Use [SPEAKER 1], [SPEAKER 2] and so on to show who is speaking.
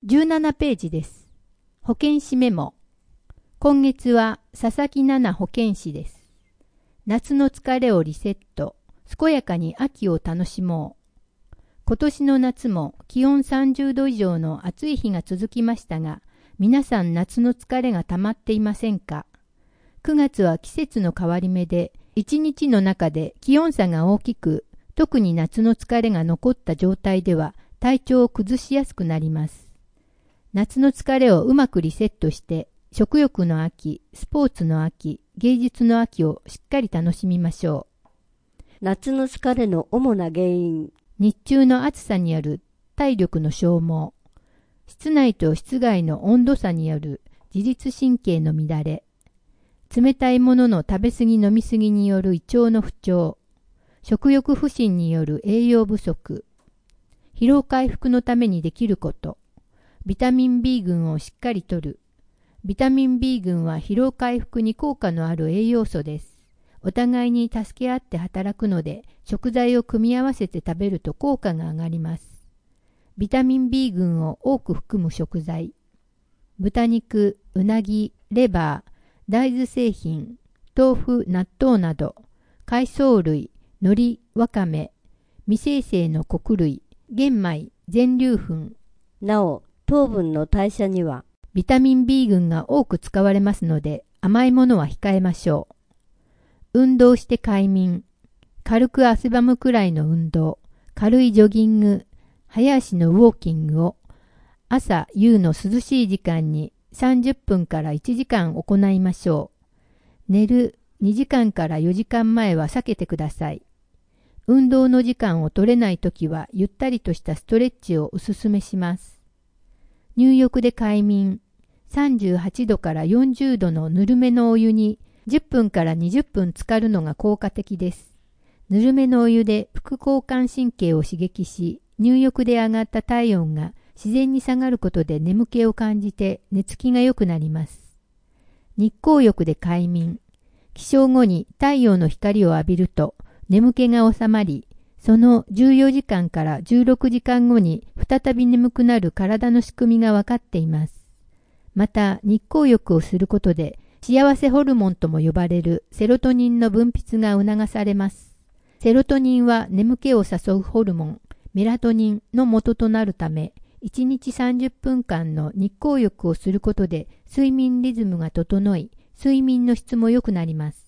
[SPEAKER 1] 17ページです。保健師メモ。今月は佐々木奈々保健師です。夏の疲れをリセット、健やかに秋を楽しもう。今年の夏も気温30度以上の暑い日が続きましたが、皆さん夏の疲れが溜まっていませんか？ 9 月は季節の変わり目で、1日の中で気温差が大きく、特に夏の疲れが残った状態では体調を崩しやすくなります。夏の疲れをうまくリセットして、食欲の秋、スポーツの秋、芸術の秋をしっかり楽しみましょう。
[SPEAKER 2] 夏の疲れの主な原因。
[SPEAKER 1] 日中の暑さによる体力の消耗、室内と室外の温度差による自律神経の乱れ、冷たいものの食べ過ぎ飲み過ぎによる胃腸の不調、食欲不振による栄養不足、疲労回復のためにできること、ビタミン B 群をしっかりとる。ビタミン B 群は疲労回復に効果のある栄養素です。お互いに助け合って働くので、食材を組み合わせて食べると効果が上がります。ビタミン B 群を多く含む食材。豚肉、うなぎ、レバー、大豆製品、豆腐、納豆など、海藻類、海苔、わかめ、未生成の穀類、玄米、全粒粉。
[SPEAKER 2] なお、糖分の代謝には、
[SPEAKER 1] ビタミン B 群が多く使われますので、甘いものは控えましょう。運動して快眠。軽く汗ばむくらいの運動、軽いジョギング、早足のウォーキングを、朝夕の涼しい時間に30分から1時間行いましょう。寝る2時間から4時間前は避けてください。運動の時間を取れないときは、ゆったりとしたストレッチをおすすめします。入浴で快眠。38度から40度のぬるめのお湯に10分から20分浸かるのが効果的です。ぬるめのお湯で副交感神経を刺激し、入浴で上がった体温が自然に下がることで眠気を感じて寝つきが良くなります。日光浴で快眠。起床後に太陽の光を浴びると眠気が収まり、その14時間から16時間後に再び眠くなる体の仕組みが分かっています。また、日光浴をすることで、幸せホルモンとも呼ばれるセロトニンの分泌が促されます。セロトニンは眠気を誘うホルモン、メラトニンの元となるため、1日30分間の日光浴をすることで睡眠リズムが整い、睡眠の質も良くなります。